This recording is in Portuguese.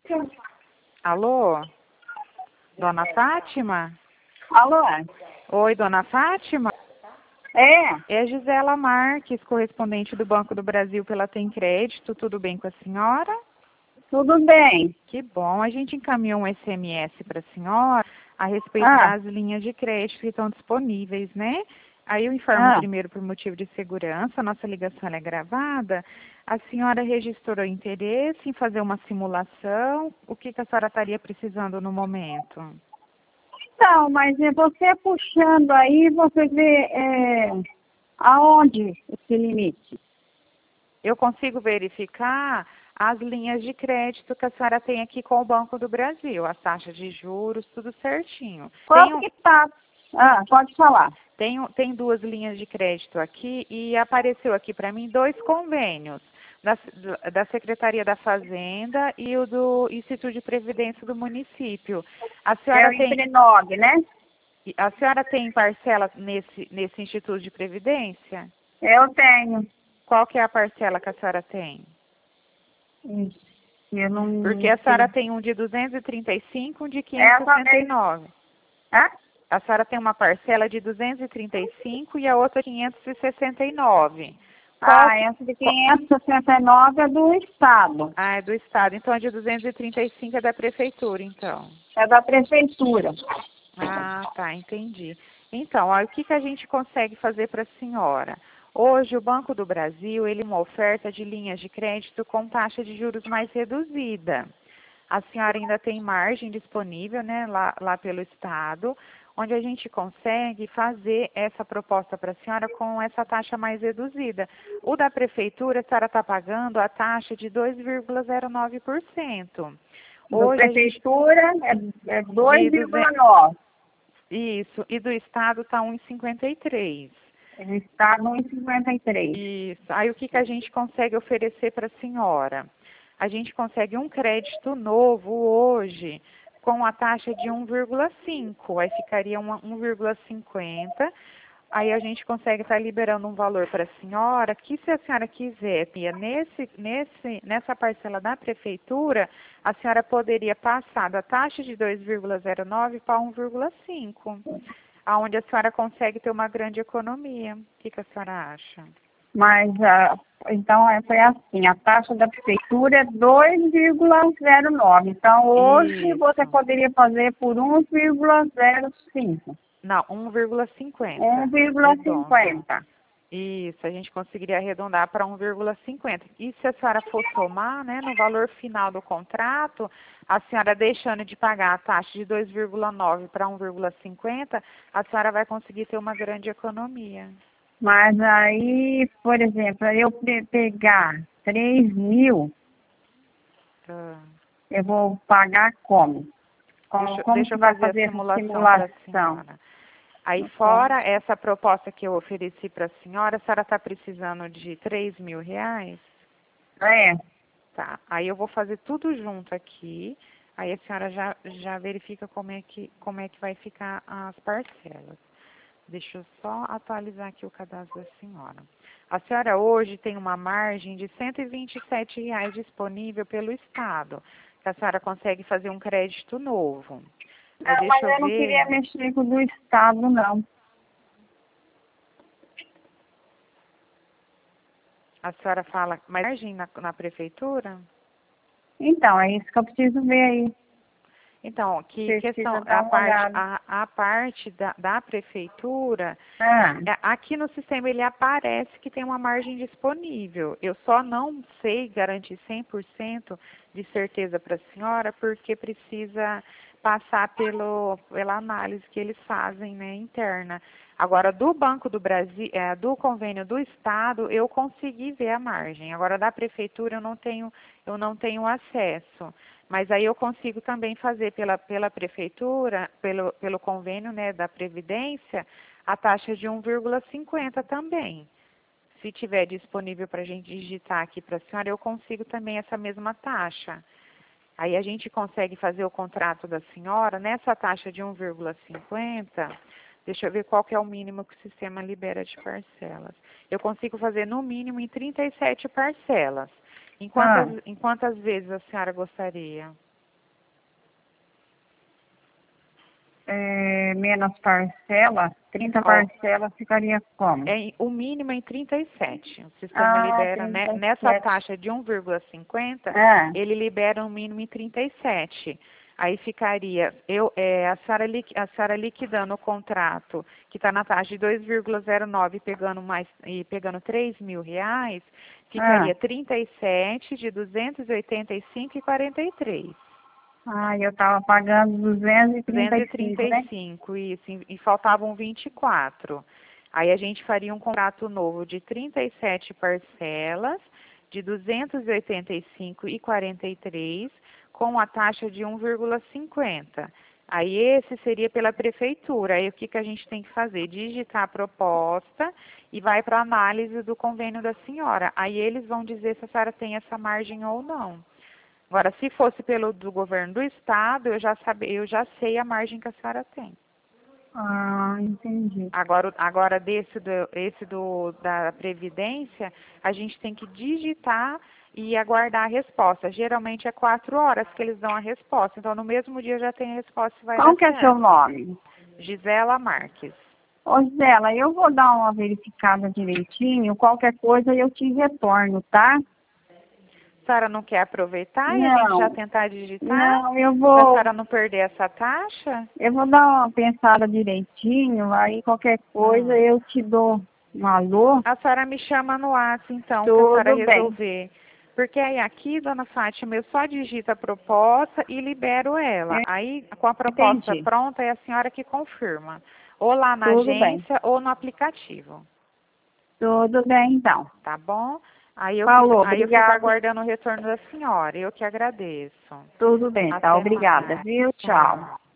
Alô? Dona Fátima? Alô? Oi, Dona Fátima? É? É Gisela Marques, correspondente do Banco do Brasil pela Tem Crédito. Tudo bem com a senhora? Tudo bem. Que bom. A gente encaminhou um SMS para a senhora a respeito das linhas de crédito que estão disponíveis, né? Aí eu informo primeiro por motivo de segurança, a nossa ligação ela é gravada. A senhora registrou interesse em fazer uma simulação? O que a senhora estaria precisando no momento? Então, mas você puxando aí, você vê aonde esse limite? Eu consigo verificar as linhas de crédito que a senhora tem aqui com o Banco do Brasil, as taxas de juros, tudo certinho. Qual que tá? Pode falar. Tem duas linhas de crédito aqui e apareceu aqui para mim 2 convênios, da Secretaria da Fazenda e o do Instituto de Previdência do município. A senhora É o Imprenog, né? A senhora tem parcela nesse Instituto de Previdência? Eu tenho. Qual que é a parcela que a senhora tem? Eu não Porque a senhora tem um de 235 e um de Essa 569. Hã? A senhora tem uma parcela de 235 e a outra 569. Essa de 569 é do Estado. É do Estado. Então, a de 235 é da Prefeitura, então. É da Prefeitura. Tá, entendi. Então, o que a gente consegue fazer para a senhora? Hoje, o Banco do Brasil, ele uma oferta de linhas de crédito com taxa de juros mais reduzida. A senhora ainda tem margem disponível, né, lá pelo Estado, onde a gente consegue fazer essa proposta para a senhora com essa taxa mais reduzida. O da Prefeitura, a senhora está pagando a taxa de 2,09%. Da Prefeitura é 2,9%. Isso, e do Estado está 1,53%. O Estado 1,53%. Isso. Aí o que a gente consegue oferecer para a senhora? A gente consegue um crédito novo hoje com a taxa de 1,5. Aí ficaria 1,50. Aí a gente consegue estar liberando um valor para a senhora que, se a senhora quiser, nessa parcela da prefeitura, a senhora poderia passar da taxa de 2,09 para 1,5, aonde a senhora consegue ter uma grande economia. O que a senhora acha? Mas, então, foi assim, a taxa da prefeitura é 2,09. Então, hoje você poderia fazer por 1,05. Não, 1,50. 1,50. Isso, a gente conseguiria arredondar para 1,50. E se a senhora for somar, né, no valor final do contrato, a senhora deixando de pagar a taxa de 2,9 para 1,50, a senhora vai conseguir ter uma grande economia. Mas aí, por exemplo, eu pegar 3.000, eu vou pagar como? Deixa eu fazer a simulação para a senhora. Aí, fora essa proposta que eu ofereci para a senhora está precisando de R$3.000? É. Tá. Aí eu vou fazer tudo junto aqui. Aí a senhora já verifica como é que vai ficar as parcelas. Deixa eu só atualizar aqui o cadastro da senhora. A senhora hoje tem uma margem de R$127 disponível pelo Estado, que a senhora consegue fazer um crédito novo. Não, mas eu não queria mexer com o do Estado, não. A senhora fala margem na prefeitura? Então, é isso que eu preciso ver aí. Então, a parte da prefeitura, aqui no sistema ele aparece que tem uma margem disponível. Eu só não sei garantir 100% de certeza para a senhora, porque precisa passar pela análise que eles fazem, né, interna. Agora, do Banco do Brasil, do convênio do Estado, eu consegui ver a margem. Agora, da prefeitura, eu não tenho acesso. Mas aí eu consigo também fazer pela prefeitura, pelo convênio, né, da Previdência, a taxa de 1,50 também. Se tiver disponível para a gente digitar aqui para a senhora, eu consigo também essa mesma taxa. Aí a gente consegue fazer o contrato da senhora nessa taxa de 1,50. Deixa eu ver qual que é o mínimo que o sistema libera de parcelas. Eu consigo fazer no mínimo em 37 parcelas. Em quantas vezes a senhora gostaria? menos parcela, 30 parcelas ficaria como? O mínimo é em 37. O sistema libera, né, nessa taxa de 1,50, ele libera um mínimo em 37. Aí ficaria, a senhora liquidando o contrato, que está na taxa de 2,09 pegando 3 mil reais, ficaria 37 de 285,43. Eu estava pagando 235, né? Isso, e faltavam 24. Aí a gente faria um contrato novo de 37 parcelas, de 285,43, com a taxa de 1,50. Aí esse seria pela prefeitura. Aí o que a gente tem que fazer? Digitar a proposta e vai para a análise do convênio da senhora. Aí eles vão dizer se a senhora tem essa margem ou não. Agora, se fosse pelo do governo do estado, eu já sei a margem que a senhora tem. Entendi. Agora da Previdência, a gente tem que digitar e aguardar a resposta. Geralmente é 4 horas que eles dão a resposta. Então, no mesmo dia já tem a resposta e vai dar certo. Qual que é seu nome? Gisela Marques. Ô, Gisela, eu vou dar uma verificada direitinho. Qualquer coisa eu te retorno, tá? A senhora não quer aproveitar e a gente já tentar digitar? Não, eu vou... Para a senhora não perder essa taxa? Eu vou dar uma pensada direitinho, aí qualquer coisa eu te dou um alô. A senhora me chama no WhatsApp, então, para a senhora resolver. Porque aí aqui, dona Fátima, eu só digito a proposta e libero ela. Aí, com a proposta pronta, é a senhora que confirma. Ou lá na agência ou no aplicativo. Tudo bem, então. Tá bom? Aí eu fico aguardando o retorno da senhora. Eu que agradeço. Tudo bem, tá? Obrigada, viu? Tchau.